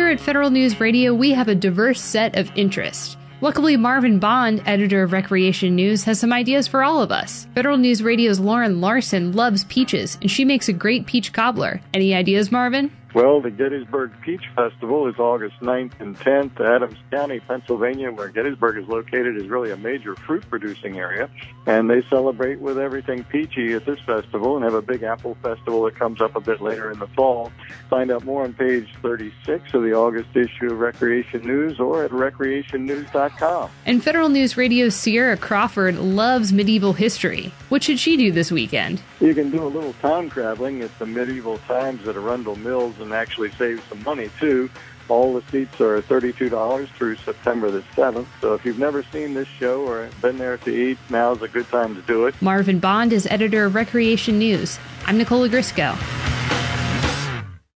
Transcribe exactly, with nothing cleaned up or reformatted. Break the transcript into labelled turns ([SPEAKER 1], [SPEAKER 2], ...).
[SPEAKER 1] at Federal News Radio, we have a diverse set of interests. Luckily, Marvin Bond, editor of Recreation News, has some ideas for all of us. Federal News Radio's Lauren Larson loves peaches, and she makes a great peach cobbler. Any ideas, Marvin?
[SPEAKER 2] Well, the Gettysburg Peach Festival is August ninth and tenth. Adams County, Pennsylvania, where Gettysburg is located, is really a major fruit-producing area. And they celebrate with everything peachy at this festival and have a big apple festival that comes up a bit later in the fall. Find out more on page thirty-six of the August issue of Recreation News or at recreation news dot com.
[SPEAKER 1] And Federal News Radio's Sierra Crawford loves medieval history. What should she do this weekend?
[SPEAKER 2] You can do a little time traveling at the medieval times at Arundel Mills and actually save some money, too. All the seats are thirty-two dollars through September the seventh. So if you've never seen this show or been there to eat, now's a good time to do it.
[SPEAKER 1] Marvin Bond is editor of Recreation News. I'm Nicola Grisco.